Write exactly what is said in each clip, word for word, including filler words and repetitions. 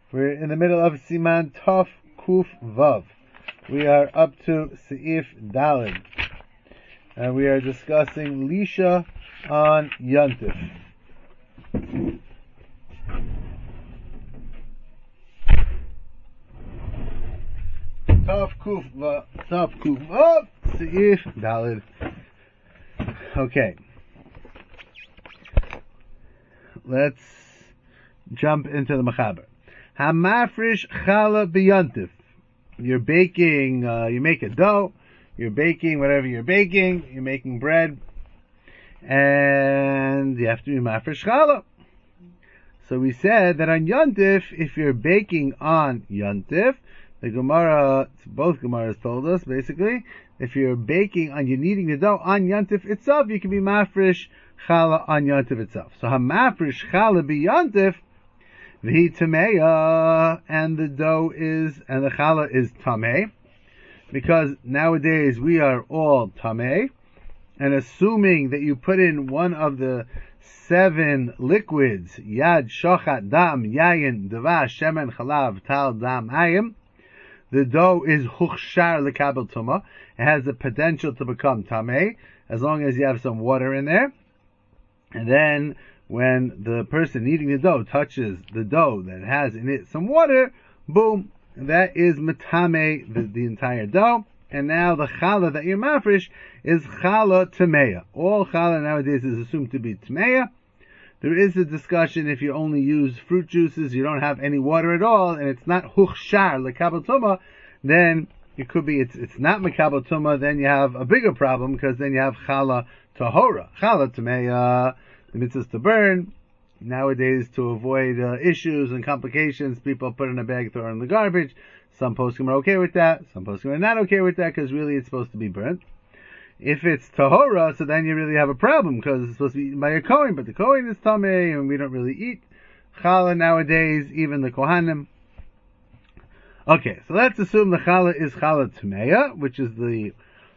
We're in the middle of Siman Tov Kuf Vav. We are up to Seif Daled. And we are discussing Lisha on Yontif. Tov Kuf Vav. Tov Kuf Vav. Seif Daled. Okay. Let's jump into the Mechaber. Hamafrish chala b'yontif. You're baking, uh, you make a dough, you're baking whatever you're baking, you're making bread, and you have to be mafresh chala. So we said that on yontif, if you're baking on yontif, the Gemara, both Gemaras told us, basically, if you're baking on, you're kneading the dough on yontif itself, you can be mafresh chala on yontif itself. So hamafrish chala b'yontif, V'hi tameya, and the dough is, and the challah is tameh, because nowadays we are all tameh, and assuming that you put in one of the seven liquids, yad, shochat, dam, yayin, davash, shemen, chalav, tal, dam, ayim, the dough is huchshar lekabel tumah. It has the potential to become tameh, as long as you have some water in there, and then when the person kneading the dough touches the dough that has in it some water, boom, that is metame the, the entire dough. And now the challah that you're mafresh is challah tameya. All challah nowadays is assumed to be tameya. There is a discussion if you only use fruit juices, you don't have any water at all, and it's not huchshar lekabel tumah, then it could be it's it's not mekabel tumah. Then you have a bigger problem because then you have challah tahora, challah tameya. The mitzvah is to burn. Nowadays, to avoid uh, issues and complications, people put it in a bag, throw it in the garbage. Some poskim are okay with that. Some poskim are not okay with that because really it's supposed to be burnt. If it's tahora, so then you really have a problem because it's supposed to be eaten by a kohen, but the kohen is tameh and we don't really eat challah nowadays, even the kohanim. Okay, so let's assume the challah is challah tameya, which is the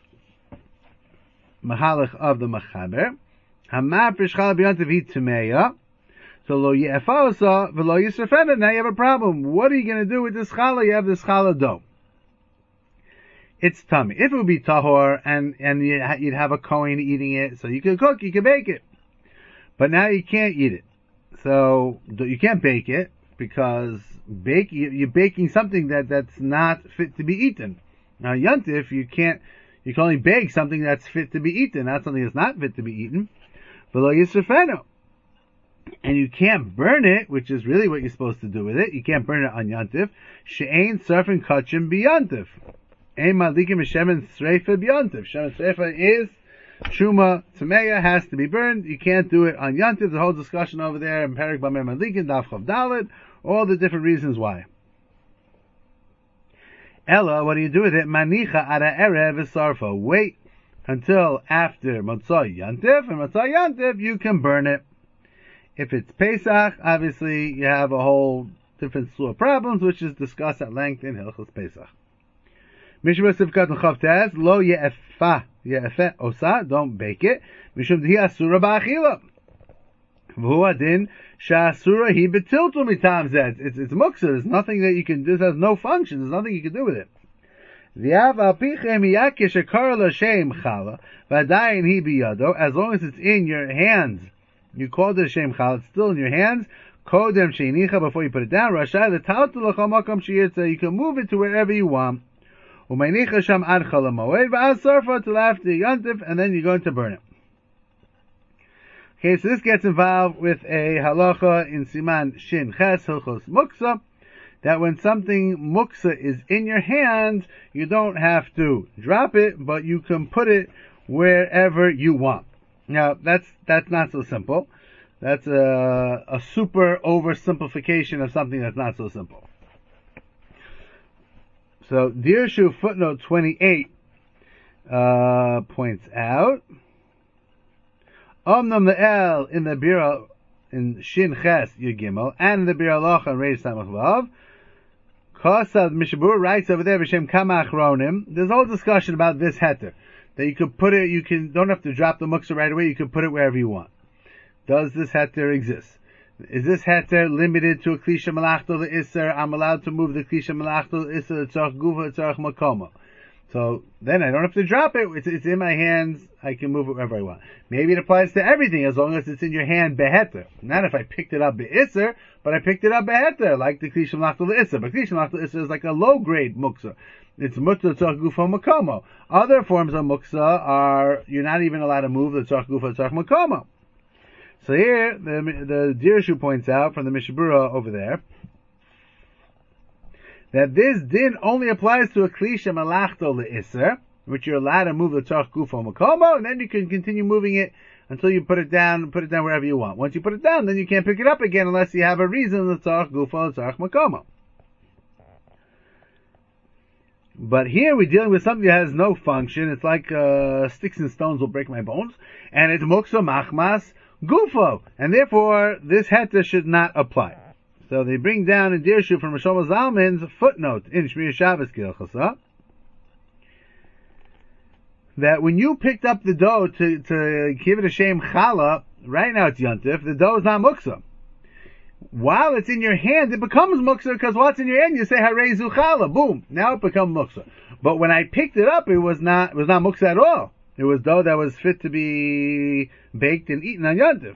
mahalach of the Mechaber. Hamafresh challah b'yontif hi tameya. So lo ye'efasa v'lo yisrafena. Now you have a problem. What are you going to do with this challah? You have this challah dough. It's tummy. If it would be tahor and and you'd have a kohen eating it, so you could cook, you could bake it. But now you can't eat it. So you can't bake it because bake you're baking something that that's not fit to be eaten. Now yontif, you can't. You can only bake something that's fit to be eaten, not something that's not fit to be eaten. And you can't burn it, which is really what you're supposed to do with it. You can't burn it on Yontif. She'ain surfing kachim b'Yontif. Ein madlikim shemen sreifa b'Yontif. Shemen sreifa is truma tameya, has to be burned. You can't do it on Yontif. The whole discussion over there in Perek Bamei Madlikin, Daf Chav Dalet, all the different reasons why. Ella, what do you do with it? Manicha ara erev v'sarfa. Wait until after Motzai Yantif, and Motzai Yantif, you can burn it. If it's Pesach, obviously you have a whole different slew of problems, which is discussed at length in Hilchos Pesach. Mishra Sivkat L'Chavtez, Lo Ye'efa, Ye'efe Osa, don't bake it. Mishum D'hi Asura Ba'achila. V'hu Adin, Sha'asura Hi B'tiltu Mitam Zed. It's, it's muksa, there's nothing that you can do, this has no function, there's nothing you can do with it. As long as it's in your hands, you called it a shem chala, it's still in your hands, before you put it down, you can move it to wherever you want, till after Yontif, and then you're going to burn it. Okay, so this gets involved with a halacha in Siman Shin Ches, Hilchos Muksa, that when something muksa is in your hands, you don't have to drop it, but you can put it wherever you want. Now, that's that's not so simple. That's a, a super oversimplification of something that's not so simple. So, Dirshu footnote twenty-eight uh, points out, Omnam Le'el in the Bira, in Shin Ches Yud and in the Bira Locha and Reish Samach Vav, Kosav Mishabur writes over there, B'Shem Kama Achronim, there's a whole discussion about this heter, that you could put it, you can, don't have to drop the muksa right away, you can put it wherever you want. Does this heter exist? Is this heter limited to a klisha malachto le'isser? I'm allowed to move the klisha malachto le'isser tzarech gufa tzarech makoma. So then I don't have to drop it. It's, it's in my hands. I can move it wherever I want. Maybe it applies to everything as long as it's in your hand beheter. Not if I picked it up be'isser, but I picked it up beheter, like the klisha malachto le'isser. But klisha malachto le'isser is like a low grade muksa. It's mutter tzarech gufa makomo. Other forms of muksa are, you're not even allowed to move the tzarech gufa tzarech makomo. So here, the, the Dirshu points out from the Mishabura over there, that this din only applies to a klisha malachto le'isser, which you're allowed to move the tzarech gufo makomo, and then you can continue moving it until you put it down, put it down wherever you want. Once you put it down, then you can't pick it up again unless you have a reason, the tzarech gufo, the tzarech makomo. But here we're dealing with something that has no function. It's like uh, sticks and stones will break my bones, and it's muksa machmas gufo, and therefore this heter should not apply. So they bring down in Dirshu from Rishon Zalman's footnote in Shmir Shabbos Kilchasa that when you picked up the dough to, to give it a shem challah, right now it's yontif, the dough is not muksa. While it's in your hand, it becomes muksa because what's in your hand? You say harezu challah, boom, now it becomes muksa. But when I picked it up, it was not it was not muksa at all. It was dough that was fit to be baked and eaten on yontif.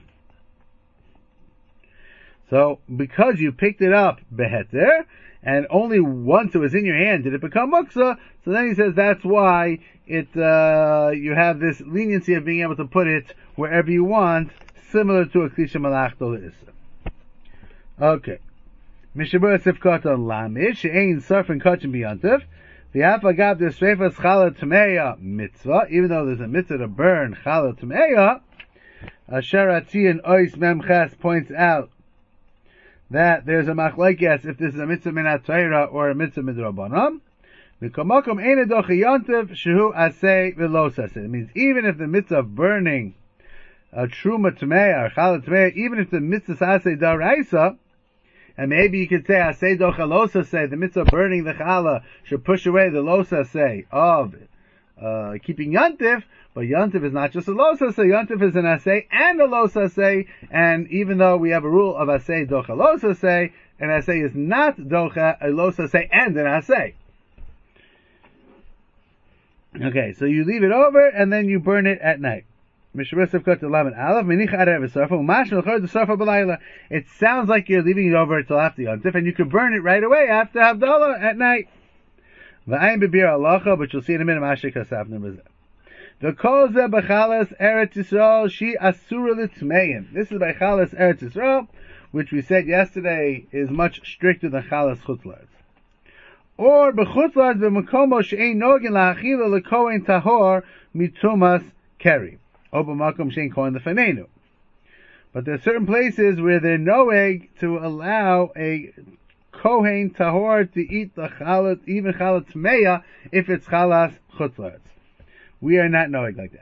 So, because you picked it up beheter, and only once it was in your hand did it become muksa, so then he says that's why it, uh, you have this leniency of being able to put it wherever you want, similar to a klisha malachto le'isser. Okay. Mishabura sifkot on lamid, she'ein sarfin kachin b'yantiv, v'yaf agav der sreifas chala tmeya mitzvah, even though there's a mitzvah to burn chala tmeya, Asher Atzian Ois Memches points out that there's a machlekes if this is a mitzvah min Torah or a mitzvah midrabanan. Mikomakom ein edochi yontiv shehu asay v'lo saseh. It means even if the mitzvah of burning a truma tmeya or chala tmeya, even if the mitzvah asay daraisa, and maybe you could say asay docha lo saseh, the mitzvah of burning the chala should push away the lo saseh of uh, keeping yontiv. But yontif is not just a lo saseh, yontif is an asay and a lo saseh, and even though we have a rule of asay docha lo saseh, an asay is not docha, a lo saseh and an asay. Okay, so you leave it over and then you burn it at night. It sounds like you're leaving it over until after yontif, and you can burn it right away after Havdalah at night. But you'll see in a minute. The koze b'chalas Eretz Yisrael she asura l'tmeim. This is by chalas Eretz Yisrael, which we said yesterday is much stricter than chalas chutzlars. Or b'chutzlars b'makomo she'ein nogin la'achila l'kohen tahor mitumas keri. Or b'makom she'ein kohen l'fanenu. But there are certain places where they're noeg to allow a kohen tahor to eat the chalas, even chalas tmeya, if it's chalas chutzlars. We are not knowing like that.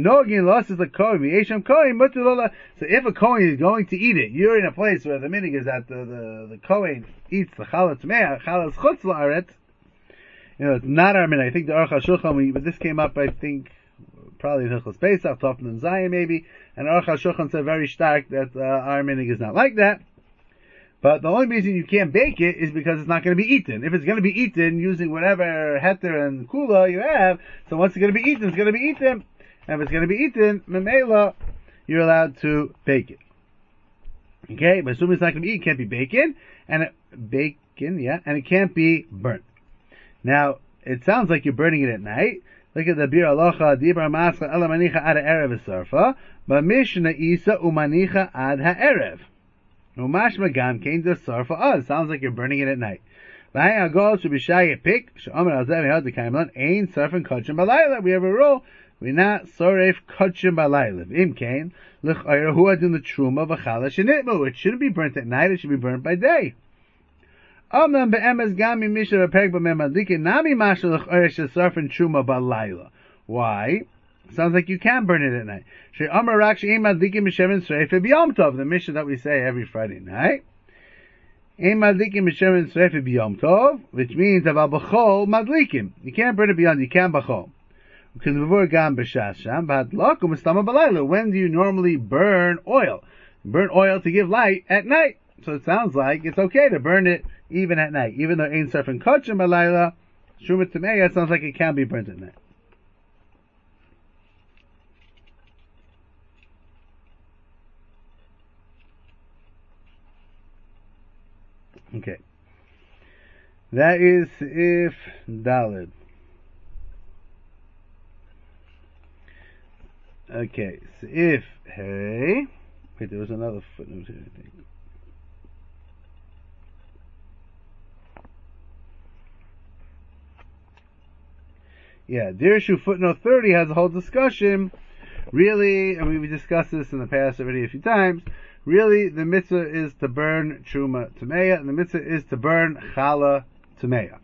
So if a Kohen is going to eat it, you're in a place where the minig is that the, the, the Kohen eats the chalas tmeah, chalas chutz la'aretz. You know, it's not our minig. I think the Aruch HaShulchan, but this came up, I think, probably in Hilchos Pesach, Tov Nun Zayin maybe, and Aruch HaShulchan said very stark that uh, our minig is not like that. But the only reason you can't bake it is because it's not going to be eaten. If it's going to be eaten using whatever heter and kula you have, so once it's going to be eaten, it's going to be eaten. And if it's going to be eaten, memela, you're allowed to bake it. Okay, but assuming it's not going to be eaten, it can't be bacon, and it, bacon, yeah, and it can't be burnt. Now, it sounds like you're burning it at night. Look at the Bir Alocha, Dibra Mascha, Ela Manicha Ad Ha'erev Esarfa, but Mishnah Isa Umanicha Ad Ha'erev. Umashma Gam Kain the Sarfa Uz. Sounds like you're burning it at night. V'hai Agol should be shy a pick. Shomer Alzev Held the Kaimlon Ain Sarfin Kachim Balayla. We have a rule. We're not Soref Kachim Balayla. Im Kain Lich Ayra Hu Adin the Truma V'chala Shenitmu. It shouldn't be burnt at night. It should be burnt by day. Omnam Be'emes Gami Misha V'Perek B'Memadlikin Nami Masha Lich Ayra Shesarfin Truma Balayla. Why? Sounds like you can burn it at night. The mission that we say every Friday night. Which means you can't burn it beyond, you can b'chol. When do you normally burn oil? burn oil to give light at night. So it sounds like it's okay to burn it even at night. Even though Ein Sarfin Kachim Balayla, Truma Tameya, it sounds like it can be burnt at night. Okay. That is if Dalid. Okay, so if hey, wait, there was another footnote here, I think. Yeah, Dirshu footnote thirty has a whole discussion. Really, I mean, we discussed this in the past already a few times. Really, the mitzvah is to burn Truma Tameya, and the mitzvah is to burn Chala Tameya.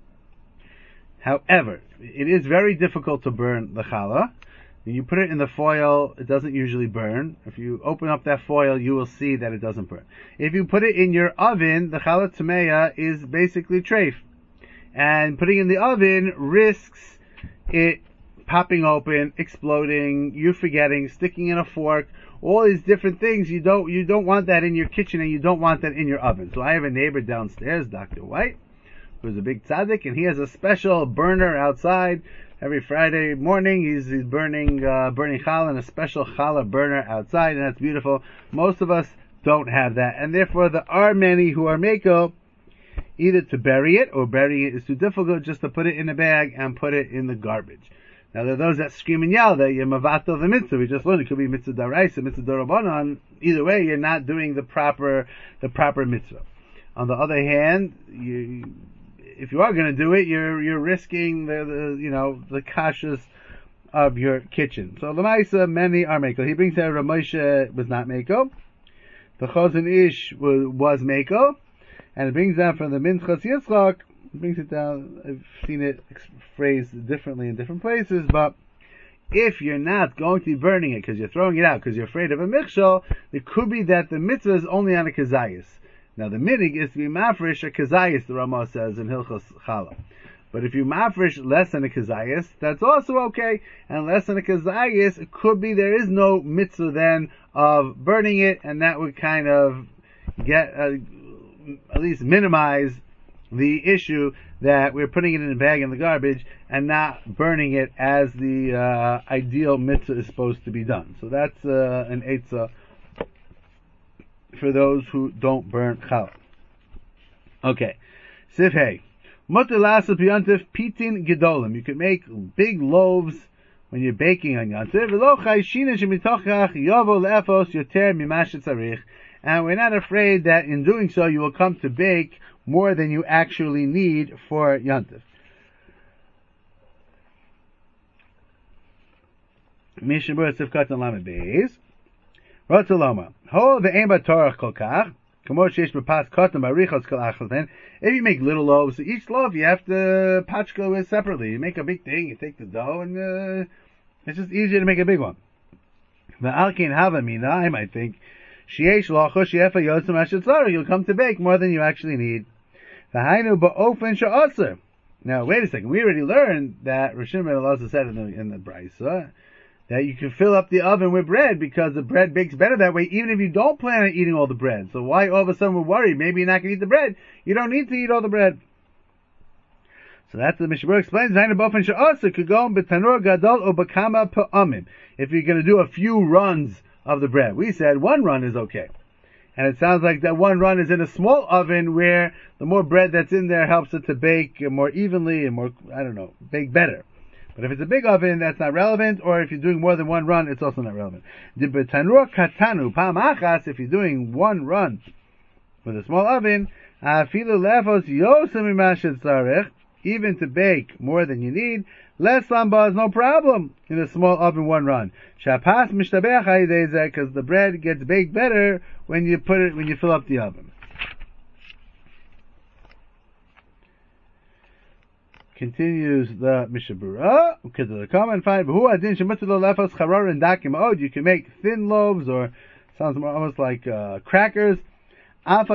However, it is very difficult to burn the Chala. When you put it in the foil, it doesn't usually burn. If you open up that foil, you will see that it doesn't burn. If you put it in your oven, the Chala Tameya is basically treif. And putting it in the oven risks it popping open, exploding, you forgetting, sticking in a fork, all these different things. You don't you don't want that in your kitchen, and you don't want that in your oven. So I have a neighbor downstairs, Doctor White, who's a big tzaddik, and he has a special burner outside. Every Friday morning, he's, he's burning uh, burning challah in a special challah burner outside, and that's beautiful. Most of us don't have that, and therefore there are many who are meko either to bury it, or burying it is too difficult, just to put it in a bag and put it in the garbage. Now there are those that scream and yell that you're mavato the mitzvah. We just learned it could be mitzvah daraisa, mitzvah darabanan. Either way, you're not doing the proper the proper mitzvah. On the other hand, you, if you are going to do it, you're you're risking the, the you know the kashas of your kitchen. So Lamaisa, many are meko. He brings out Rav Moshe was not meko. The Chazon Ish was, was meko, and it brings down from the Minchas Yitzchak. It brings it down. I've seen it phrased differently in different places, but if you're not going to be burning it because you're throwing it out because you're afraid of a michshol, it could be that the mitzvah is only on a kazayis. Now the minig is to be mafresh a kazayis, the Ramah says in Hilchos Chala. But if you mafresh less than a kazayis, that's also okay. And less than a kazayis, it could be there is no mitzvah then of burning it, and that would kind of get uh, at least minimize the issue that we're putting it in a bag in the garbage and not burning it as the uh, ideal mitzvah is supposed to be done. So that's uh, an eitzah for those who don't burn challah. Okay, Sif Hey. Mutalasa piyantif pitin gedolim. You can make big loaves when you're baking on yantif. And we're not afraid that in doing so you will come to bake more than you actually need for yantif. Mishnah Sifkat and Lamed Beis. Rotzaloma. Ho ve'em b'torach kol kach. If you make little loaves, each loaf you have to pachko with separately. You make a big thing, you take the dough, and uh, it's just easier to make a big one. I might think you'll come to bake more than you actually need. Now wait a second, we already learned that Rishon ben Elazar said in the, in the Brisa that you can fill up the oven with bread because the bread bakes better that way, even if you don't plan on eating all the bread. So why all of a sudden we're worried? Maybe you're not going to eat the bread. You don't need to eat all the bread. So that's the Mishnah explains. If you're going to do a few runs of the bread, we said one run is okay. And it sounds like that one run is in a small oven where the more bread that's in there helps it to bake more evenly and more, I don't know, bake better. But if it's a big oven, that's not relevant, or if you're doing more than one run, it's also not relevant. If you're doing one run with a small oven, even to bake more than you need, less lamba is no problem in a small oven one run. Because the bread gets baked better when you put it, when you fill up the oven. Continues the Mishabura, because of the comment find you can make thin loaves, or sounds more almost like uh, crackers. Even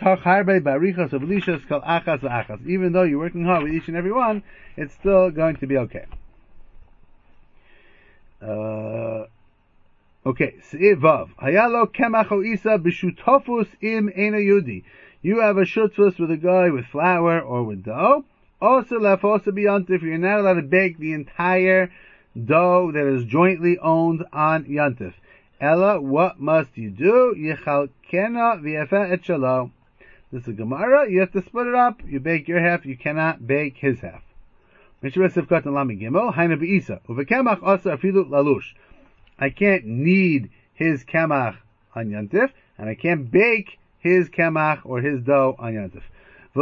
though you're working hard with each and every one, it's still going to be okay. Uh, Okay, Se'ivav. Hayalo kemacho isa b'shutofus im ena yudi. You have a shutfus with a guy with flour or with dough. Also, lefosa b'yantif. You're not allowed to bake the entire dough that is jointly owned on yantif. Ella, what must you do? Yichalkena v'yefa et shalo. This is a Gemara. You have to split it up. You bake your half. You cannot bake his half. Mishra Sivkat and Lami Gimel. Haina b'isa. Uvekemach asa afilu lalush. I can't knead his kemach on yantif, and I can't bake his kemach or his dough on yantif. We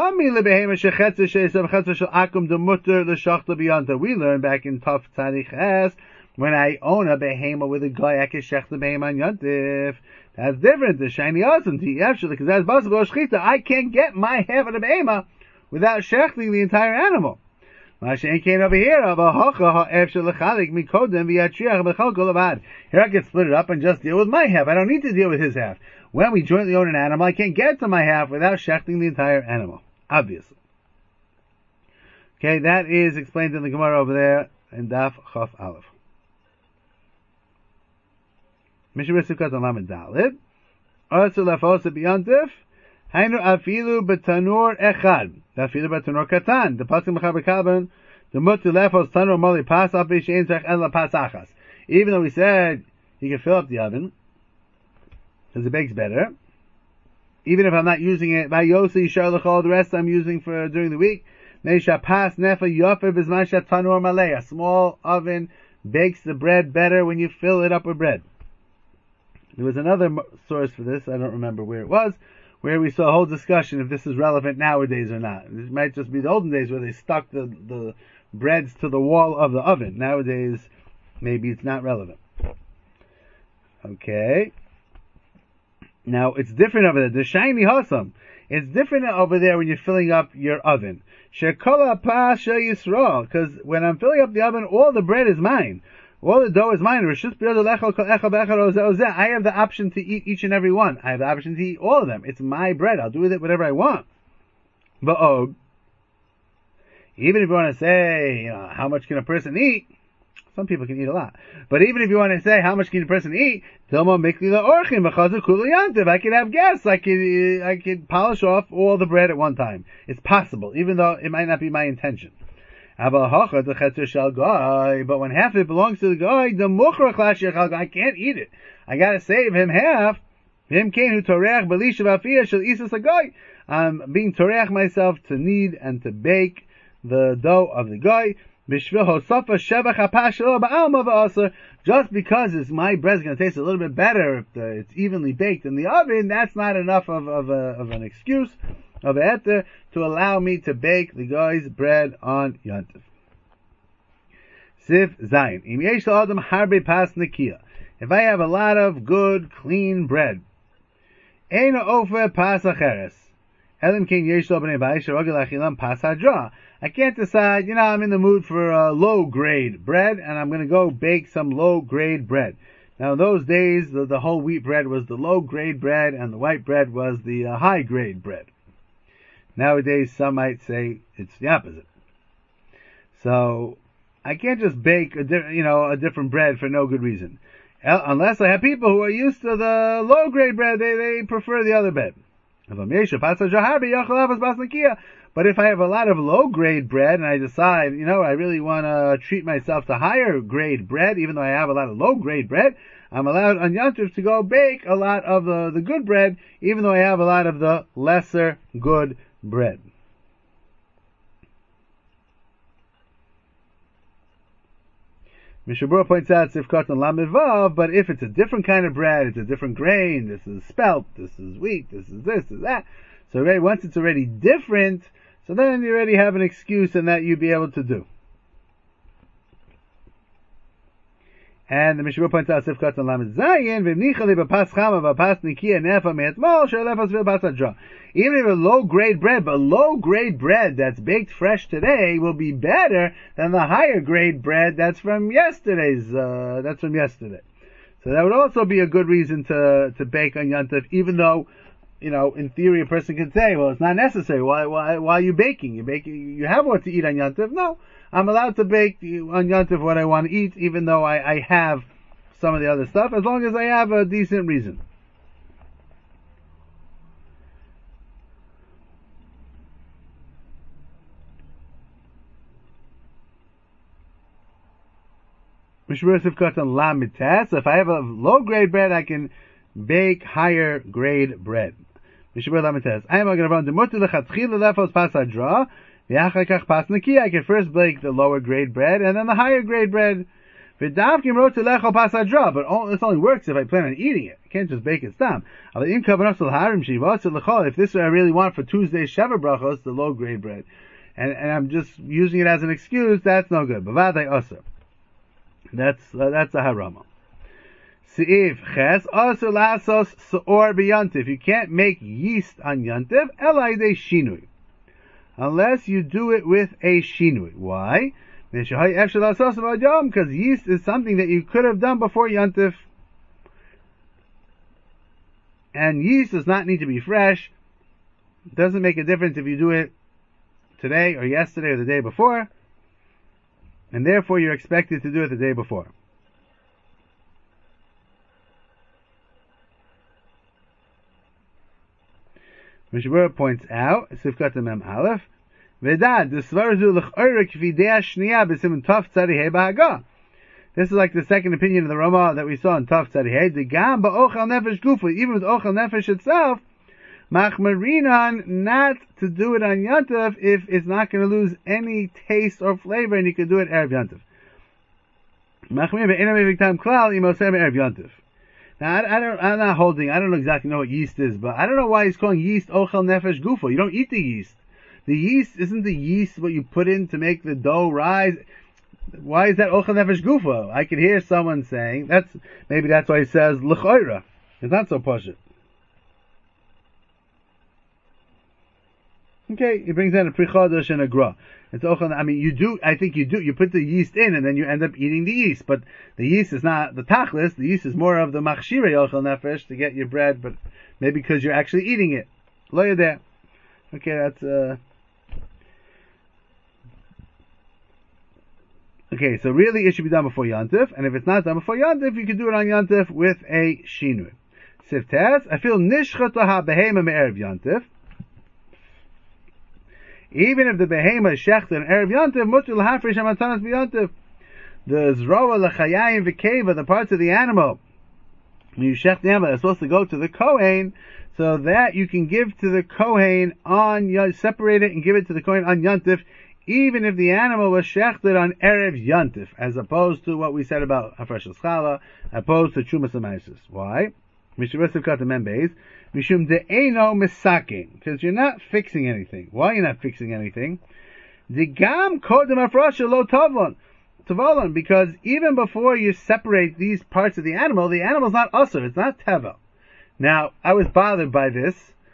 learned back in Taf Tzadich Es, when I own a behema with a guy, I can shech the behema on yantif. That's different. The shiny awesome tea, actually, because that's possible shechita. I can't get my half of the behema without shechting the entire animal. Here I can split it up and just deal with my half. I don't need to deal with his half. When we jointly own an animal, I can't get to my half without shechting the entire animal. Obviously. Okay, that is explained in the Gemara over there in Daf Chaf Aleph. Mishnah B'Sukkot Lamed Daled. Also lefosa b'yantif. Hainu afilu b'tanur echad. Afilu b'tanur katan. The pasuk mechaber kaban. The mutu lefos tanur moli pas api shein tzach ela pas achas. Even though we said you can fill up the oven because it bakes better. Even if I'm not using it by yosi sharlachol, the rest I'm using for during the week. Neisha pas nefa yofer b'zman shat tanur malei. A small oven bakes the bread better when you fill it up with bread. There was another source for this, I don't remember where it was, where we saw a whole discussion if this is relevant nowadays or not. This might just be the olden days where they stuck the, the breads to the wall of the oven. Nowadays, maybe it's not relevant. Okay. Now, it's different over there. The shiny hasam. It's different over there when you're filling up your oven. Shekola pasha yisrael. Because when I'm filling up the oven, all the bread is mine. All the dough is mine. I have the option to eat each and every one. I have the option to eat all of them. It's my bread. I'll do with it whatever I want. But oh, even if you want to say, you know, how much can a person eat? Some people can eat a lot. But even if you want to say, how much can a person eat? I could have guests. I could, I could polish off all the bread at one time. It's possible, even though it might not be my intention. But when half of it belongs to the guy, I can't eat it. I gotta save him half. I'm being toreach myself to knead and to bake the dough of the guy. Just because it's my bread's going to taste a little bit better if the, it's evenly baked in the oven, that's not enough of, of, a, of an excuse, of a heter, to allow me to bake the guy's bread on Yantif. Sif Zayin. Im yesh la'adam harbe pas nekia. If I have a lot of good, clean bread, eino ofer pas acheres. Elim ken yesh lo b'nei bayis sherogel achilam pas hadra. I can't decide, you know, I'm in the mood for uh, low-grade bread, and I'm going to go bake some low-grade bread. Now, in those days, the, the whole wheat bread was the low-grade bread, and the white bread was the uh, high-grade bread. Nowadays, some might say it's the opposite. So, I can't just bake a di- you know, a different bread for no good reason. El- unless I have people who are used to the low-grade bread, they, they prefer the other bread. But if I have a lot of low-grade bread and I decide, you know, I really want to treat myself to higher-grade bread, even though I have a lot of low-grade bread, I'm allowed on Yantif to go bake a lot of the, the good bread, even though I have a lot of the lesser good bread. Mishabura points out Sifkat and Lamivav, but if it's a different kind of bread, it's a different grain, this is spelt, this is wheat, this is this, this is that. So already, once it's already different, so then you already have an excuse and that you'd be able to do. And the Mishabura points out Sifkat and Lamed Zayin, V'mnichali b'pas chama v'pas nikia nefa me'etmol she'lefas v'pas adra. Even if a low-grade bread, but low-grade bread that's baked fresh today will be better than the higher-grade bread that's from yesterday's, uh, that's from yesterday. So that would also be a good reason to, to bake on Yantif, even though, you know, in theory a person could say, well, it's not necessary. Why, why, why are you baking? You baking, you have what to eat on Yantif. No, I'm allowed to bake on Yantif what I want to eat, even though I, I have some of the other stuff, as long as I have a decent reason. So if I have a low grade bread, I can bake higher grade bread. I am going to run the mutter lechatchila lefos pasadra. I can first bake the lower grade bread and then the higher grade bread. But this only works if I plan on eating it. I can't just bake it stam. If this is what I really want for Tuesday's Sheva Brachos, the low grade bread, and, and I'm just using it as an excuse, that's no good. That's uh, that's a harama. Seif ches also lasos seor b'yantif. You can't make yeast on yantif elai de shinui, unless you do it with a shinui. Why? Because yeast is something that you could have done before yantif, and yeast does not need to be fresh. It doesn't make a difference if you do it today or yesterday or the day before. And therefore you're expected to do it the day before. Mishmur points out, Sifkat Mem Aleph, Vedad, the Svarzu L'ch'oira K'videa Shniya B'Simun Tov Tzadihei B'Haga. This is like the second opinion of the Rama that we saw in Tov Tzadihei. The Gam Ba'ochel Nefesh Gufa, even with Ochel Nefesh itself, Machmarinan, not to do it on Yantav if it's not going to lose any taste or flavor, and you can do it Erev Yantav. Machmir be'enam eviktam klal imosem Erev Yantav. Now, I, I don't, I'm not holding, I don't exactly know what yeast is, but I don't know why he's calling yeast Ochel Nefesh Gufa. You don't eat the yeast. The yeast, isn't the yeast what you put in to make the dough rise? Why is that Ochel Nefesh Gufa? I could hear someone saying, that's, maybe that's why he says L'choira. It's not so pashut. Okay, he brings in a prichodosh and a gra. It's ochel. I mean, you do. I think you do. You put the yeast in, and then you end up eating the yeast. But the yeast is not the tachlis. The yeast is more of the machshirei ochel nefesh to get your bread. But maybe because you're actually eating it. Lo yodeh. Okay, that's uh. Okay, so really it should be done before Yantif, and if it's not done before Yantif, you can do it on Yantif with a shinui. Siftes, I feel nishchata ha behema me'erev Yantif. Even if the behema is shecht and erev yantiv, mutter l'hafresh hamatanas b'yantiv. The zroa l'chayayim v'keva, the parts of the animal, when you shecht the animal, are supposed to go to the kohen, so that you can give to the kohen on, separate it and give it to the kohen on yantiv, even if the animal was shechted on erev yantiv, as opposed to what we said about hafresh chala, opposed to trumas amaisus. Why? Mishuvasiv kata membeis. Mishum de'eno misaking, because you're not fixing anything. Why are you not fixing anything? The gam kodem afrasha lo tavlon, tavalon, because even before you separate these parts of the animal, the animal's not usur, it's not tevel. Now, I was bothered by this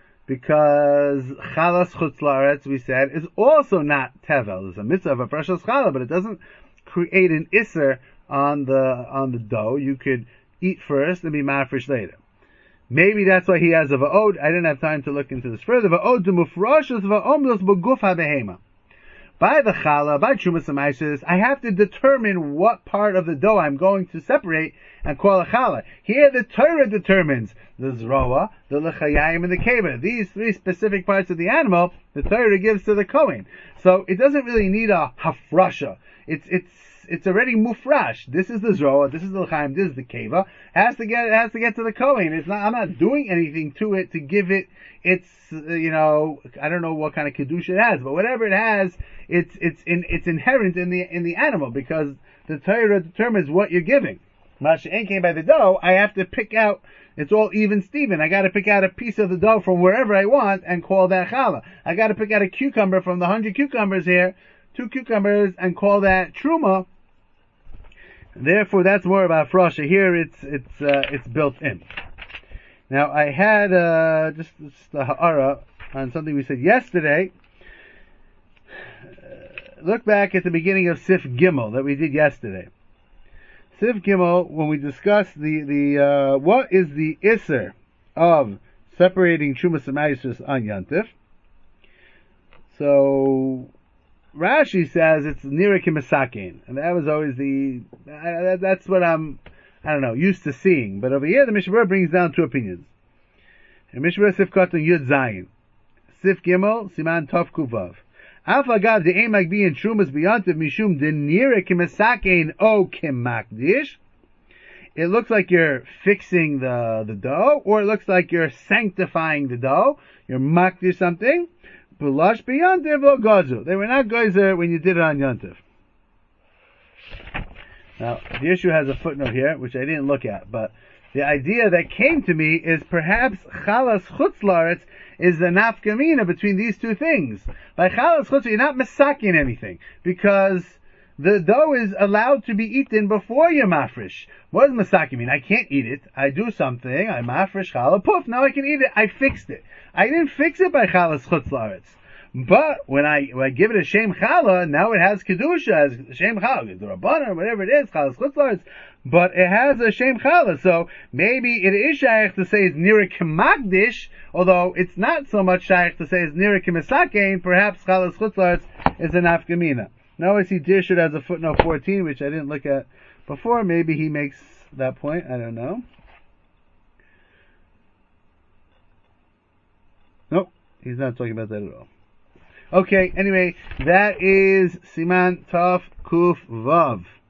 because chalas chutz la'aretz, we said, is also not tevel. There's a mitzvah of a fresh challah, but it doesn't create an isser on the on the dough. You could eat first and be mafresh later. Maybe that's why he has a va'od. I didn't have time to look into this further. Va'od to mufrashos va'omlos b'guf ha'behema. By the challah, by trumas amaisus, I have to determine what part of the dough I'm going to separate and call a challah. Here the Torah determines the zroa, the lechayayim, and the keva. These three specific parts of the animal, the Torah gives to the kohen. So it doesn't really need a hafrasha. It's, it's, It's already mufrash. This is the zroa. This is the l'chaim. This is the keva. Has to get. It has to get to the kohen. It's not. I'm not doing anything to it to give it. It's. Uh, you know. I don't know what kind of kedusha it has, but whatever it has, it's. It's in. It's inherent in the in the animal because the Torah determines what you're giving. Masha'en came by the dough. I have to pick out. It's all even Steven. I got to pick out a piece of the dough from wherever I want and call that challah. I got to pick out a cucumber from the hundred cucumbers here, two cucumbers, and call that truma. Therefore, that's more about frasha. Here, it's it's uh, it's built in. Now, I had uh, just, just a ha'ara on something we said yesterday. Uh, look back at the beginning of Sif Gimel that we did yesterday. Sif Gimel, when we discussed the the uh, what is the isser of separating Trumas and Ma'asos on Yantif. So Rashi says it's nira kimasakin, and that was always the. Uh, that's what I'm. I don't know, used to seeing. But over here, the Mishnah Berurah brings down two opinions. And Mishnah Berurah Sif Katan Yud Zayin. Sif Gimel, Siman Tov Kuvav. Alf Agav de Ein Magbi and Trumas B'Yantiv Mishum Denire Kimesakein O Kimakdish. It looks like you're fixing the, the dough, or it looks like you're sanctifying the dough. You're makdish something. B'lash B'Yantiv Lo Gazu. They were not gozer when you did it on Yantiv. Now, the issue has a footnote here, which I didn't look at, but the idea that came to me is perhaps Chalas Chutz La'aretz is the nafkamina between these two things. By Chalas Chutz, you're not misaking anything, because the dough is allowed to be eaten before you mafresh. What does misaki mean? I can't eat it. I do something, I mafresh challah, poof, now I can eat it. I fixed it. I didn't fix it by Chalas Chutz La'aretz. But when I when I give it a shem challah, now it has kedusha, as shem challah, the rabbanan or whatever it is, chalas chutz la'aretz, but it has a shem challah. So maybe it is shaykh to say it's nira k'magdish, although it's not so much shaykh to say it's nira k'misakein. Perhaps chalas chutz la'aretz is an afkamina. Now I see Dirshut has a footnote fourteen, which I didn't look at before. Maybe he makes that point. I don't know. Nope, he's not talking about that at all. Okay, anyway, that is Siman Tov Kuf Vav.